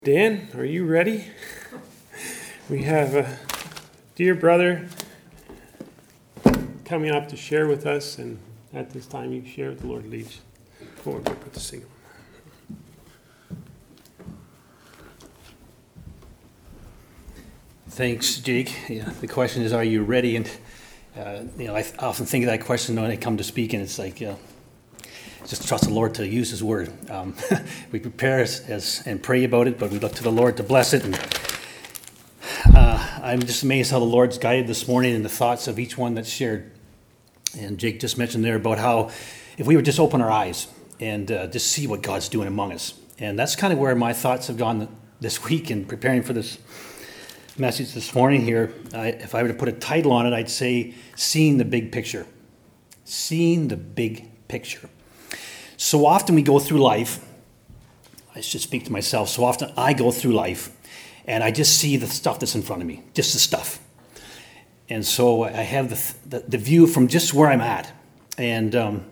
Dan, are you ready? We have a dear brother coming up to share with us, and at this time you share what the Lord leads. We'll put the signal. Thanks, Jake. Yeah, the question is, are you ready? And I often think of that question when I come to speak, and it's like, just trust the Lord to use His word. We prepare and pray about it, but we look to the Lord to bless it. And I'm just amazed how the Lord's guided this morning in the thoughts of each one that's shared. And Jake just mentioned there about how if we would just open our eyes and just see what God's doing among us. And that's kind of where my thoughts have gone this week in preparing for this message this morning here. If I were to put a title on it, I'd say Seeing the Big Picture. Seeing the Big Picture. So often we go through life, I should speak to myself, so often I go through life and I just see the stuff that's in front of me, just the stuff. And so I have the view from just where I'm at. And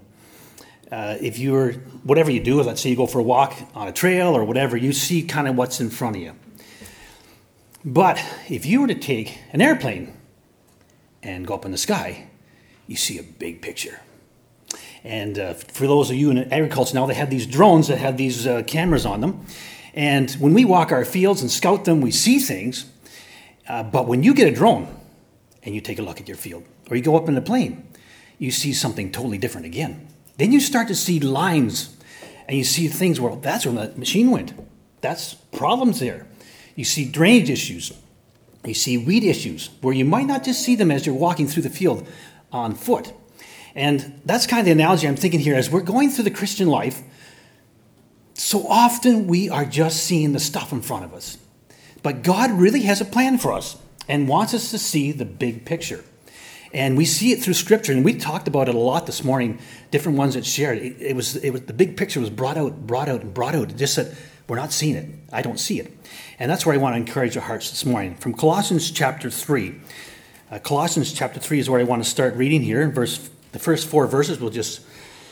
if you're, whatever you do, let's say you go for a walk on a trail or whatever, you see kind of what's in front of you. But if you were to take an airplane and go up in the sky, you see a big picture. And for those of you in agriculture now, they have these drones that have these cameras on them. And when we walk our fields and scout them, we see things. But when you get a drone and you take a look at your field, or you go up in a plane, you see something totally different again. Then you start to see lines, and you see things, well, that's where the machine went. That's problems there. You see drainage issues. You see weed issues, where you might not just see them as you're walking through the field on foot. And that's kind of the analogy I'm thinking here. As we're going through the Christian life, so often we are just seeing the stuff in front of us. But God really has a plan for us and wants us to see the big picture. And we see it through Scripture, and we talked about it a lot this morning, different ones that shared. It was the big picture was brought out. It just said, we're not seeing it. I don't see it. And that's where I want to encourage your hearts this morning. From Colossians chapter 3. Colossians chapter 3 is where I want to start reading here. In the first 4 verses, we'll just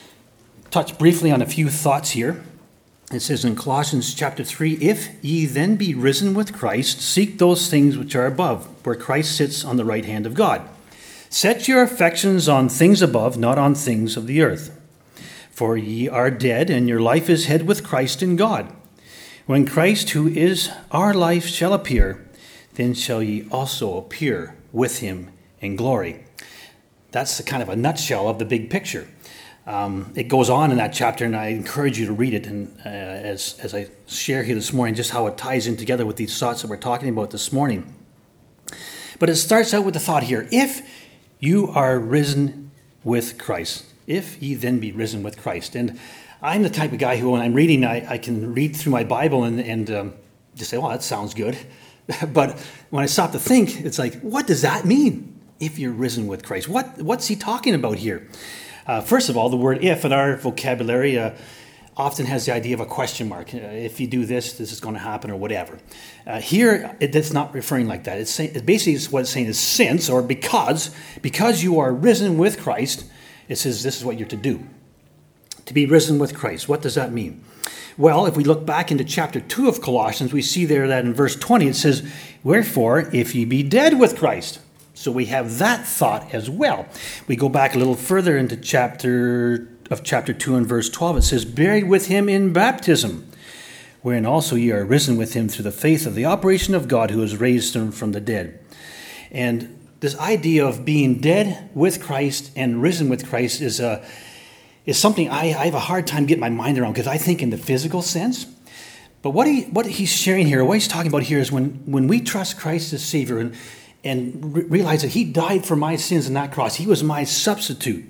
touch briefly on a few thoughts here. It says in Colossians chapter 3, "If ye then be risen with Christ, seek those things which are above, where Christ sits on the right hand of God. Set your affections on things above, not on things of the earth. For ye are dead, and your life is hid with Christ in God. When Christ, who is our life, shall appear, then shall ye also appear with him in glory." That's the kind of a nutshell of the big picture. It goes on in that chapter, and I encourage you to read it. And as I share here this morning, just how it ties in together with these thoughts that we're talking about this morning. But it starts out with the thought here: if you are risen with Christ, if ye then be risen with Christ. And I'm the type of guy who, when I'm reading, I can read through my Bible and just say, "Well, that sounds good." But when I stop to think, it's like, what does that mean? If you're risen with Christ, what's he talking about here? First of all, the word "if" in our vocabulary often has the idea of a question mark. If you do this, this is going to happen, or whatever. Here, it's not referring like that. Basically what it's saying is since, or because you are risen with Christ, it says this is what you're to do. To be risen with Christ. What does that mean? Well, if we look back into chapter 2 of Colossians, we see there that in verse 20 it says, "Wherefore, if ye be dead with Christ." So we have that thought as well. We go back a little further into chapter 2 and verse 12. It says, "Buried with him in baptism, wherein also ye are risen with him through the faith of the operation of God, who has raised him from the dead." And this idea of being dead with Christ and risen with Christ is something I have a hard time getting my mind around, because I think in the physical sense. But what he's sharing here, what he's talking about here, is when we trust Christ as Savior and realize that he died for my sins on that cross. He was my substitute.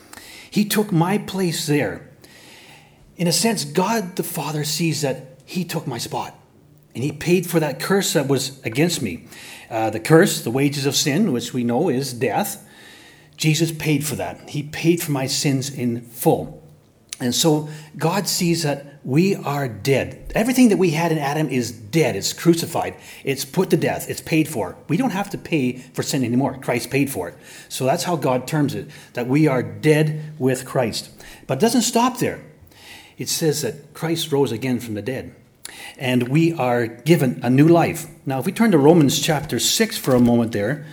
He took my place there. In a sense, God the Father sees that he took my spot, and he paid for that curse that was against me. The curse, the wages of sin, which we know is death. Jesus paid for that. He paid for my sins in full. And so God sees that we are dead. Everything that we had in Adam is dead. It's crucified. It's put to death. It's paid for. We don't have to pay for sin anymore. Christ paid for it. So that's how God terms it, that we are dead with Christ. But it doesn't stop there. It says that Christ rose again from the dead. And we are given a new life. Now, if we turn to Romans chapter 6 for a moment there,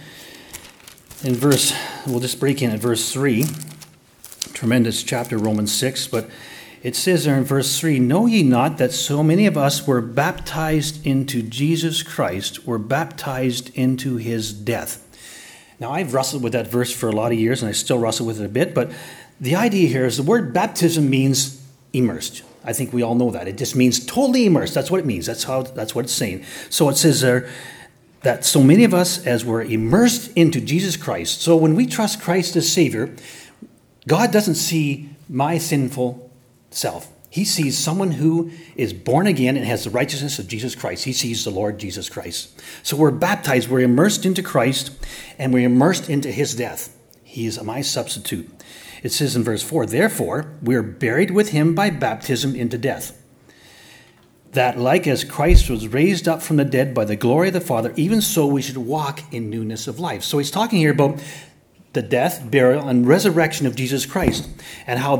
we'll just break in at verse 3. Tremendous chapter, Romans 6. But it says there in verse 3, "Know ye not that so many of us were baptized into Jesus Christ, were baptized into his death?" Now, I've wrestled with that verse for a lot of years, and I still wrestle with it a bit. But the idea here is the word baptism means immersed. I think we all know that. It just means totally immersed. That's what it means. That's what it's saying. So it says there that so many of us as were immersed into Jesus Christ. So when we trust Christ as Savior, God doesn't see my sinful self. He sees someone who is born again and has the righteousness of Jesus Christ. He sees the Lord Jesus Christ. So we're baptized, we're immersed into Christ, and we're immersed into his death. He is my substitute. It says in verse 4, "Therefore, we are buried with him by baptism into death, that like as Christ was raised up from the dead by the glory of the Father, even so we should walk in newness of life." So he's talking here about the death, burial, and resurrection of Jesus Christ, and how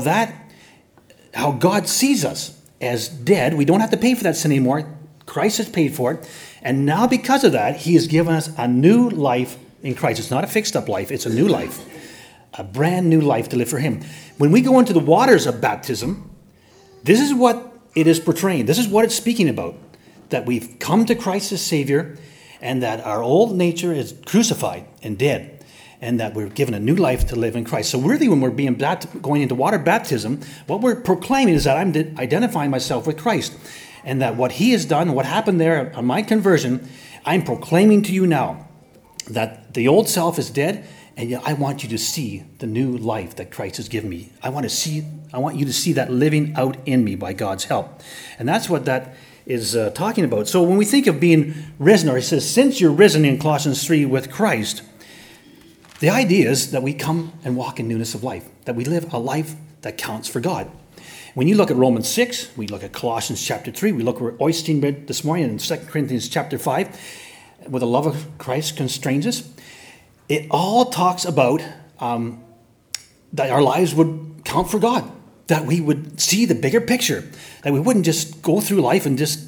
God sees us as dead. We don't have to pay for that sin anymore. Christ has paid for it. And now because of that, he has given us a new life in Christ. It's not a fixed up life. It's a new life. A brand new life to live for him. When we go into the waters of baptism, this is what it is portraying. This is what it's speaking about. That we've come to Christ as Savior, and that our old nature is crucified and dead, and that we're given a new life to live in Christ. So really when we're going into water baptism, what we're proclaiming is that I'm identifying myself with Christ, and that what he has done, what happened there on my conversion, I'm proclaiming to you now that the old self is dead, and yet I want you to see the new life that Christ has given me. I want you to see that living out in me by God's help. And that's what that is talking about. So when we think of being risen, or it says, "Since you're risen" in Colossians 3 with Christ, the idea is that we come and walk in newness of life, that we live a life that counts for God. When you look at Romans 6, we look at Colossians chapter 3, we look where Oystein read this morning in 2 Corinthians chapter 5, where the love of Christ constrains us. It all talks about that our lives would count for God, that we would see the bigger picture, that we wouldn't just go through life and just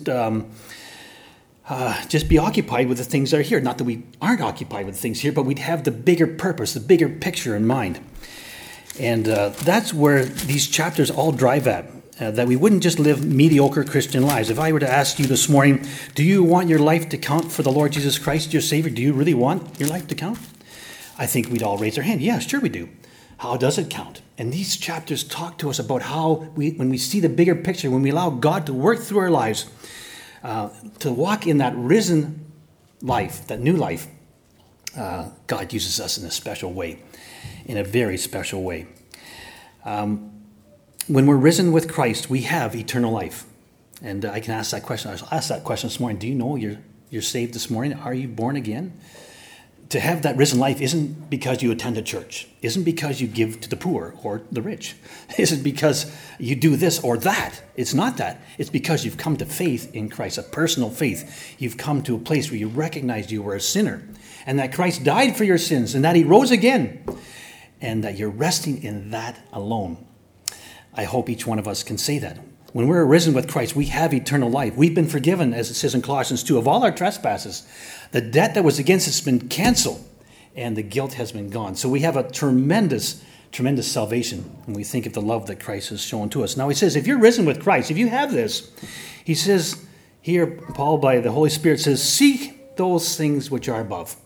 be occupied with the things that are here. Not that we aren't occupied with the things here, but we'd have the bigger purpose, the bigger picture in mind. And that's where these chapters all drive at, that we wouldn't just live mediocre Christian lives. If I were to ask you this morning, do you want your life to count for the Lord Jesus Christ, your Savior? Do you really want your life to count? I think we'd all raise our hand. Yeah, sure we do. How does it count? And these chapters talk to us about how when we see the bigger picture, when we allow God to work through our lives, to walk in that risen life, that new life, God uses us in a special way, in a very special way. When we're risen with Christ, we have eternal life. And I can ask that question. I asked that question this morning. Do you know you're saved this morning? Are you born again? To have that risen life isn't because you attend a church, isn't because you give to the poor or the rich, isn't because you do this or that. It's not that. It's because you've come to faith in Christ, a personal faith. You've come to a place where you recognize you were a sinner, and that Christ died for your sins, and that he rose again, and that you're resting in that alone. I hope each one of us can say that. When we're risen with Christ, we have eternal life. We've been forgiven, as it says in Colossians 2, of all our trespasses. The debt that was against us has been canceled, and the guilt has been gone. So we have a tremendous, tremendous salvation when we think of the love that Christ has shown to us. Now he says, if you're risen with Christ, if you have this, he says here, Paul by the Holy Spirit says, seek those things which are above.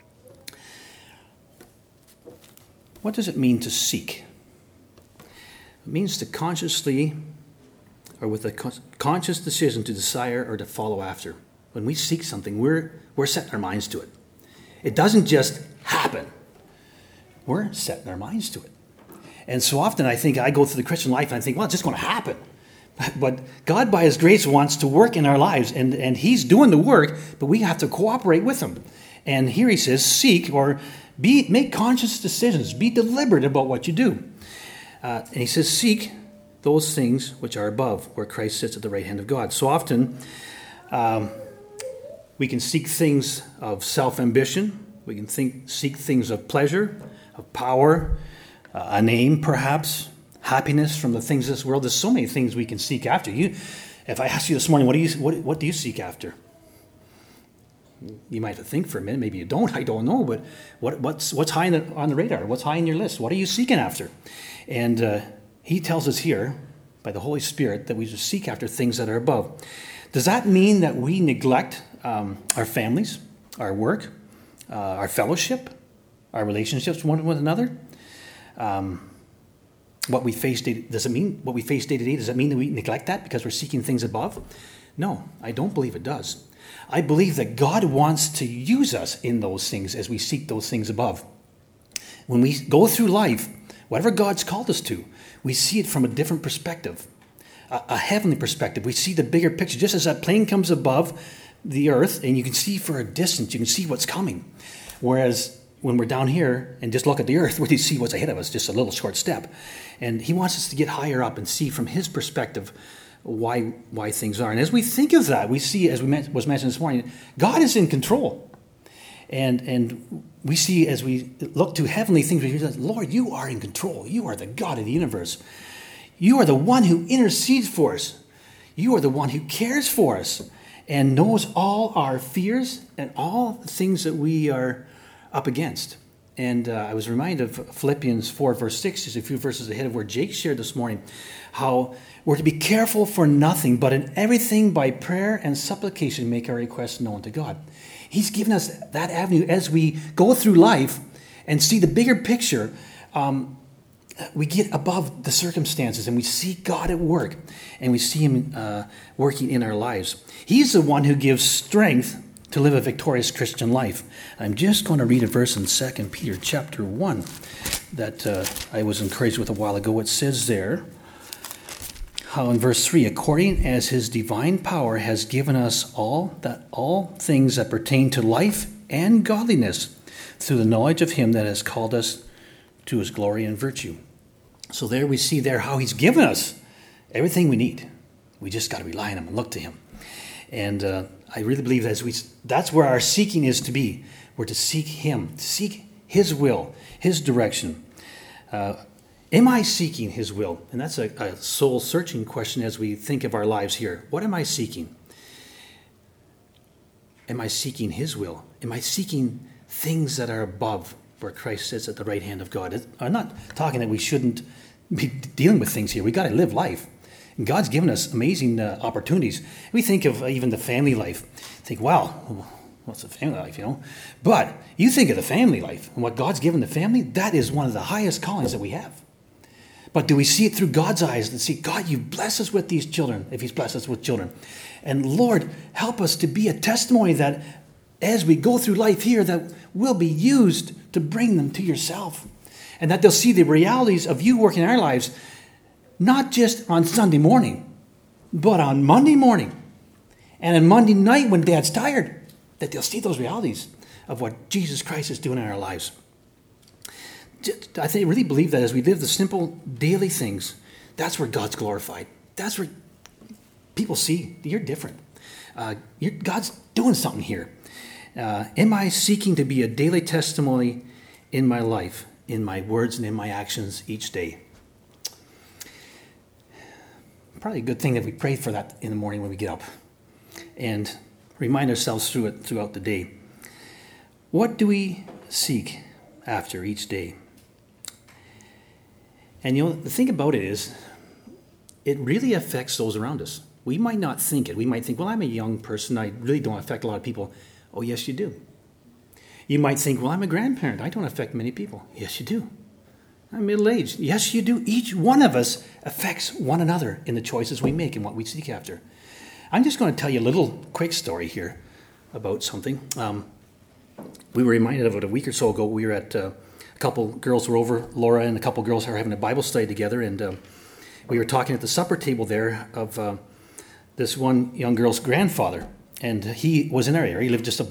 What does it mean to seek? It means to consciously, or with a conscious decision to desire or to follow after. When we seek something, we're setting our minds to it. It doesn't just happen. We're setting our minds to it. And so often I think I go through the Christian life and I think, well, it's just going to happen. But God, by his grace, wants to work in our lives. And he's doing the work, but we have to cooperate with him. And here he says, seek or make conscious decisions. Be deliberate about what you do. And he says, seek those things which are above, where Christ sits at the right hand of God. So often, we can seek things of self-ambition. We can seek things of pleasure, of power, a name perhaps, happiness from the things of this world. There's so many things we can seek after. If I ask you this morning, what do you seek after? You might have to think for a minute. Maybe you don't. I don't know. But what's high on the radar? What's high in your list? What are you seeking after? And he tells us here, by the Holy Spirit, that we should seek after things that are above. Does that mean that we neglect our families, our work, our fellowship, our relationships one with another? What we face day to day, does it mean that we neglect that because we're seeking things above? No, I don't believe it does. I believe that God wants to use us in those things as we seek those things above. When we go through life, whatever God's called us to, we see it from a different perspective, a heavenly perspective. We see the bigger picture. Just as that plane comes above the earth and you can see for a distance, you can see what's coming. Whereas when we're down here and just look at the earth, we can see what's ahead of us, just a little short step. And he wants us to get higher up and see from his perspective why things are. And as we think of that, we see, as was mentioned this morning, God is in control. And we see, as we look to heavenly things, we realize, Lord, you are in control. You are the God of the universe. You are the one who intercedes for us. You are the one who cares for us and knows all our fears and all the things that we are up against. And I was reminded of Philippians 4, verse 6, just a few verses ahead of where Jake shared this morning, how we're to be careful for nothing, but in everything by prayer and supplication make our requests known to God. He's given us that avenue as we go through life and see the bigger picture. We get above the circumstances and we see God at work and we see him working in our lives. He's the one who gives strength to live a victorious Christian life. I'm just going to read a verse in 2 Peter chapter 1 that I was encouraged with a while ago. It says there, how in verse 3, according as his divine power has given us all things that pertain to life and godliness through the knowledge of him that has called us to his glory and virtue. So there we see there how he's given us everything we need. We just got to rely on him and look to him. And I really believe that's where our seeking is to be. We're to seek him, to seek his will, his direction. Am I seeking his will? And that's a soul-searching question as we think of our lives here. What am I seeking? Am I seeking his will? Am I seeking things that are above where Christ sits at the right hand of God? I'm not talking that we shouldn't be dealing with things here. We got to live life. And God's given us amazing opportunities. We think of even the family life. Think, wow, what's the family life, But you think of the family life and what God's given the family, that is one of the highest callings that we have. But do we see it through God's eyes and see, God, you bless us with these children, if he's blessed us with children. And Lord, help us to be a testimony that as we go through life here, that will be used to bring them to yourself. And that they'll see the realities of you working in our lives, not just on Sunday morning, but on Monday morning. And on Monday night when Dad's tired, that they'll see those realities of what Jesus Christ is doing in our lives. I really believe that as we live the simple daily things, that's where God's glorified. That's where people see you're different. God's doing something here. Am I seeking to be a daily testimony in my life, in my words and in my actions each day? Probably a good thing that we pray for that in the morning when we get up and remind ourselves throughout the day. What do we seek after each day? And the thing about it is, it really affects those around us. We might not think it. We might think, well, I'm a young person. I really don't affect a lot of people. Oh, yes, you do. You might think, well, I'm a grandparent. I don't affect many people. Yes, you do. I'm middle-aged. Yes, you do. Each one of us affects one another in the choices we make and what we seek after. I'm just going to tell you a little quick story here about something. We were reminded of it a week or so ago. We were at a couple girls were over. Laura and a couple girls are having a Bible study together, and we were talking at the supper table there of this one young girl's grandfather, and he was in our area. He lived just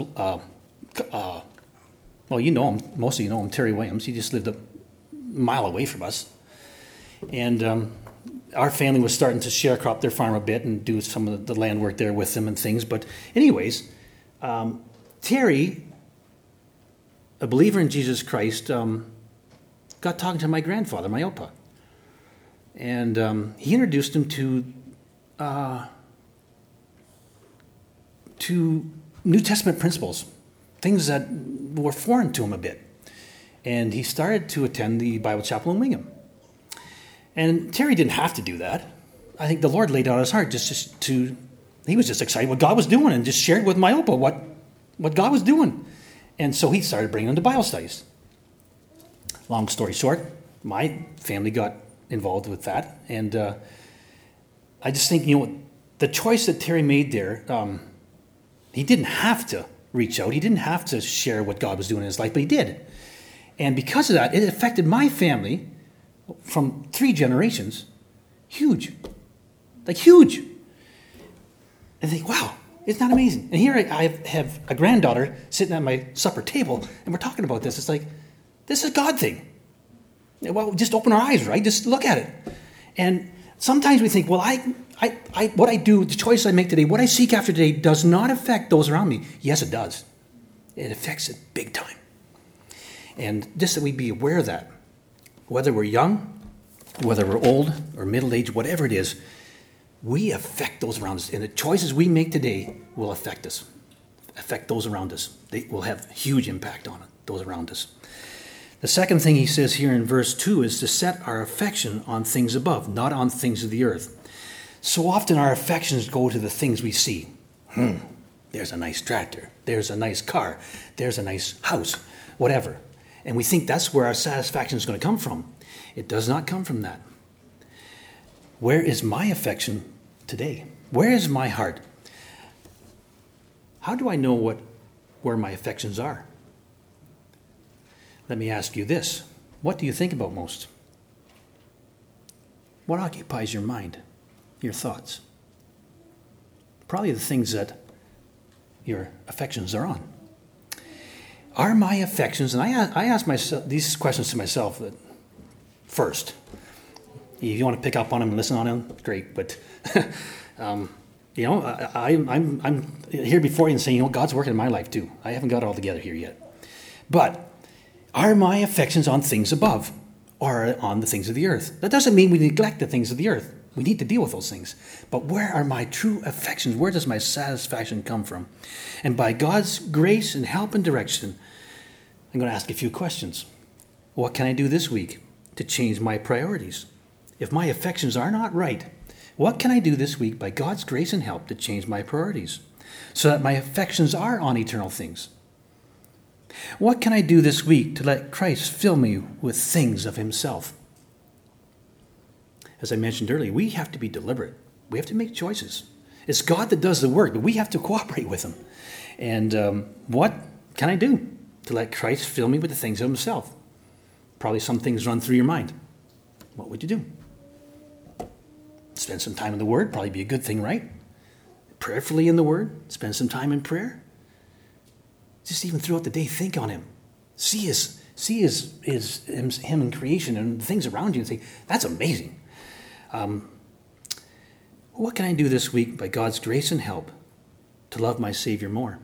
well, you know him. Most of you know him, Terry Williams. He just lived a mile away from us, and our family was starting to sharecrop their farm a bit and do some of the land work there with them and things. But anyways, Terry, a believer in Jesus Christ, got talking to my grandfather, my opa. And he introduced him to to New Testament principles, things that were foreign to him a bit. And he started to attend the Bible Chapel in Wingham. And Terry didn't have to do that. I think the Lord laid on his heart he was just excited what God was doing and just shared with Myopa what God was doing. And so he started bringing him to Bible studies. Long story short, my family got involved with that. And I just think, the choice that Terry made there, he didn't have to reach out. He didn't have to share what God was doing in his life, but he did. And because of that, it affected my family from 3 generations. Huge. Like huge. And I think, wow, isn't that amazing? And here I have a granddaughter sitting at my supper table, and we're talking about this. It's like, this is a God thing. Well, just open our eyes, right? Just look at it. And sometimes we think, well, what I do, the choice I make today, what I seek after today does not affect those around me. Yes, it does. It affects it big time. And just that we be aware of that. Whether we're young, whether we're old or middle-aged, whatever it is, we affect those around us. And the choices we make today will affect us, affect those around us. They will have huge impact on those around us. The second thing he says here in verse 2 is to set our affection on things above, not on things of the earth. So often our affections go to the things we see. There's a nice tractor. There's a nice car. There's a nice house, whatever. And we think that's where our satisfaction is going to come from. It does not come from that. Where is my affection today? Where is my heart? How do I know where my affections are? Let me ask you this. What do you think about most? What occupies your mind, your thoughts? Probably the things that your affections are on. Are my affections, and I ask myself these questions to myself first. If you want to pick up on them and listen on them, great. But I'm here before you and saying, God's working in my life too. I haven't got it all together here yet. But are my affections on things above or on the things of the earth? That doesn't mean we neglect the things of the earth. We need to deal with those things. But where are my true affections? Where does my satisfaction come from? And by God's grace and help and direction, I'm going to ask a few questions. What can I do this week to change my priorities? If my affections are not right, what can I do this week by God's grace and help to change my priorities so that my affections are on eternal things? What can I do this week to let Christ fill me with things of himself? As I mentioned earlier, we have to be deliberate. We have to make choices. It's God that does the work, but we have to cooperate with him. And what can I do to let Christ fill me with the things of himself? Probably some things run through your mind. What would you do? Spend some time in the Word, probably be a good thing, right? Prayerfully in the Word, spend some time in prayer. Just even throughout the day, think on him. See him in creation and the things around you and say, that's amazing. What can I do this week by God's grace and help to love my Savior more?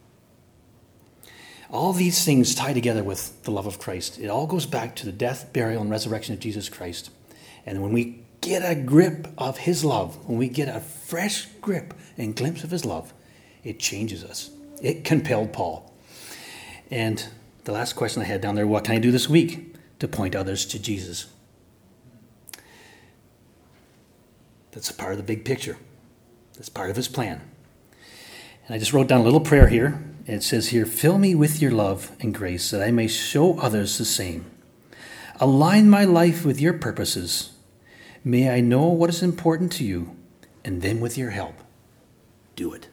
All these things tie together with the love of Christ. It all goes back to the death, burial, and resurrection of Jesus Christ. And when we get a grip of his love, when we get a fresh grip and glimpse of his love, it changes us. It compelled Paul. And the last question I had down there, what can I do this week to point others to Jesus? That's a part of the big picture. That's part of his plan. And I just wrote down a little prayer here. It says here, fill me with your love and grace that I may show others the same. Align my life with your purposes. May I know what is important to you, and then with your help, do it.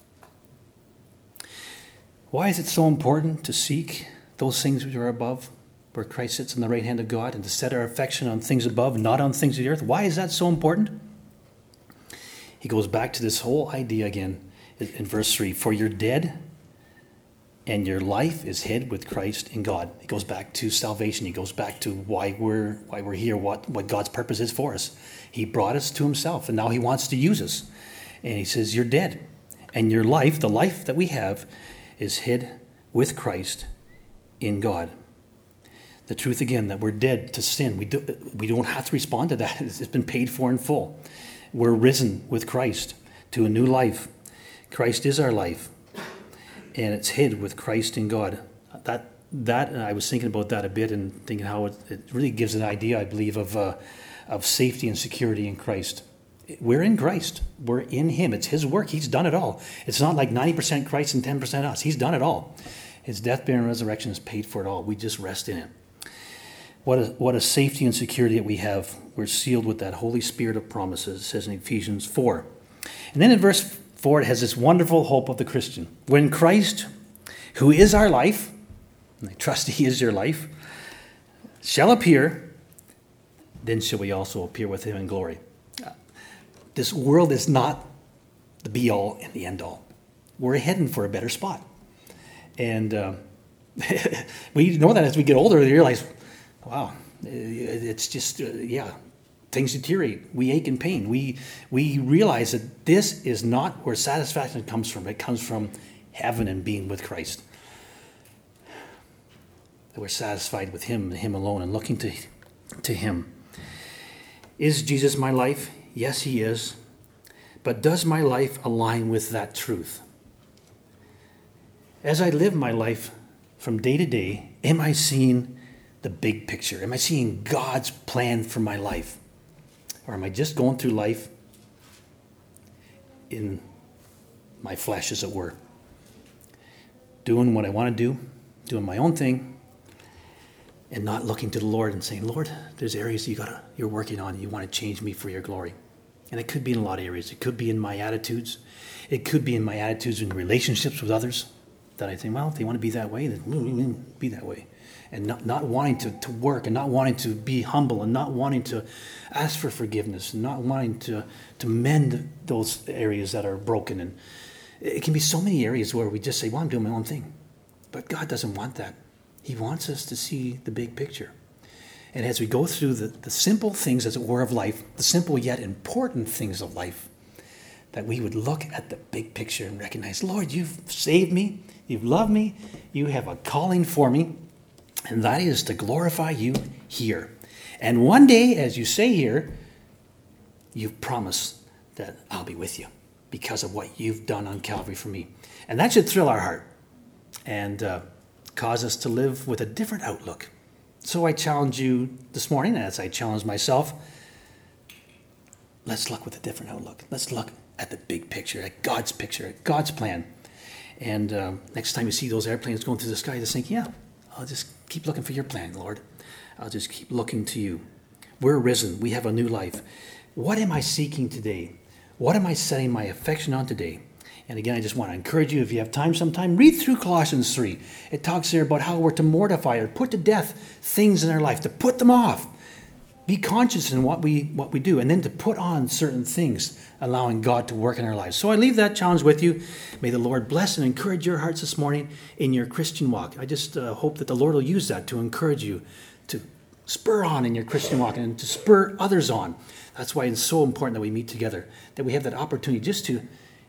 Why is it so important to seek those things which are above, where Christ sits on the right hand of God, and to set our affection on things above, not on things of the earth? Why is that so important? He goes back to this whole idea again in verse 3. For you're dead, and your life is hid with Christ in God. He goes back to salvation. He goes back to why we're here, what God's purpose is for us. He brought us to himself, and now he wants to use us. And he says, you're dead. And your life, the life that we have, is hid with Christ in God. The truth again, that we're dead to sin. We don't have to respond to that. It's been paid for in full. We're risen with Christ to a new life. Christ is our life, and it's hid with Christ in God. That I was thinking about that a bit and thinking how it really gives an idea, I believe, of safety and security in Christ. We're in Christ. We're in Him. It's His work. He's done it all. It's not like 90% Christ and 10% us. He's done it all. His death, burial, and resurrection has paid for it all. We just rest in Him. What a safety and security that we have. We're sealed with that Holy Spirit of promises, it says in Ephesians 4. And then in verse 4, it has this wonderful hope of the Christian. When Christ, who is our life, and I trust He is your life, shall appear, then shall we also appear with Him in glory. This world is not the be-all and the end-all. We're heading for a better spot. And we know that as we get older, we realize, wow, it's just, things deteriorate. We ache in pain. We realize that this is not where satisfaction comes from. It comes from heaven and being with Christ. That we're satisfied with Him and Him alone and looking to Him. Is Jesus my life? Yes, He is. But does my life align with that truth? As I live my life from day to day, am I seeing the big picture? Am I seeing God's plan for my life? Or am I just going through life in my flesh, as it were? Doing what I want to do, doing my own thing, and not looking to the Lord and saying, Lord, there's areas you're working on, you want to change me for your glory. And it could be in a lot of areas. It could be in my attitudes. It could be in my attitudes in relationships with others that I think, well, if they want to be that way, then be that way. And not wanting to work, and not wanting to be humble, and not wanting to ask for forgiveness, and not wanting to mend those areas that are broken. And it can be so many areas where we just say, well, I'm doing my own thing. But God doesn't want that. He wants us to see the big picture. And as we go through the simple things, as it were, of life, the simple yet important things of life, that we would look at the big picture and recognize, Lord, you've saved me, you've loved me, you have a calling for me, and that is to glorify you here. And one day, as you say here, you've promised that I'll be with you because of what you've done on Calvary for me. And that should thrill our heart and cause us to live with a different outlook. So I challenge you this morning, as I challenge myself, let's look with a different outlook. Let's look at the big picture, at God's plan. And next time you see those airplanes going through the sky, just think, I'll just keep looking for your plan, Lord. I'll just keep looking to you. We're risen. We have a new life. What am I seeking today? What am I setting my affection on today? And again, I just want to encourage you, if you have time sometime, read through Colossians 3. It talks there about how we're to mortify or put to death things in our life, to put them off. Be conscious in what we do, and then to put on certain things, allowing God to work in our lives. So I leave that challenge with you. May the Lord bless and encourage your hearts this morning in your Christian walk. I just hope that the Lord will use that to encourage you to spur on in your Christian walk and to spur others on. That's why it's so important that we meet together, that we have that opportunity just to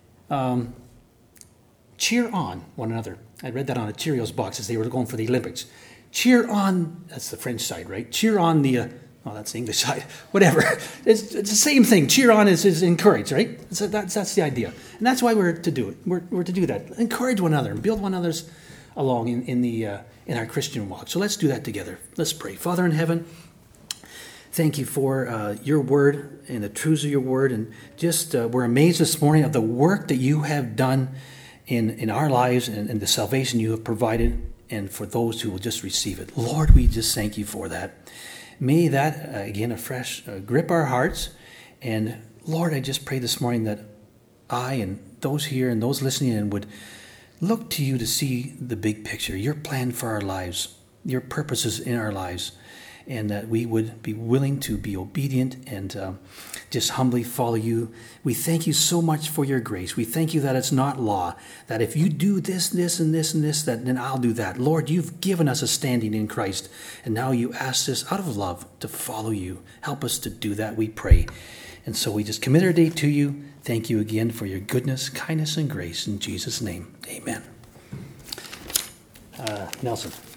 cheer on one another. I read that on a Cheerios box as they were going for the Olympics. Cheer on, that's the French side, right? Cheer on the, that's the English side, whatever. It's the same thing. Cheer on is encourage, right? So that's the idea. And that's why we're to do it. We're to do that. Encourage one another and build one another's along in our Christian walk. So let's do that together. Let's pray. Father in heaven, thank you for your word and the truths of your word. And just we're amazed this morning of the work that you have done in our lives and the salvation you have provided, and for those who will just receive it. Lord, we just thank you for that. May that, again, afresh grip our hearts. And Lord, I just pray this morning that I and those here and those listening in would look to you to see the big picture, your plan for our lives, your purposes in our lives, and that we would be willing to be obedient and just humbly follow you. We thank you so much for your grace. We thank you that it's not law, that if you do this, this, and this, and this, that then I'll do that. Lord, you've given us a standing in Christ, and now you ask us out of love to follow you. Help us to do that, we pray. And so we just commit our day to you. Thank you again for your goodness, kindness, and grace. In Jesus' name, amen. Nelson.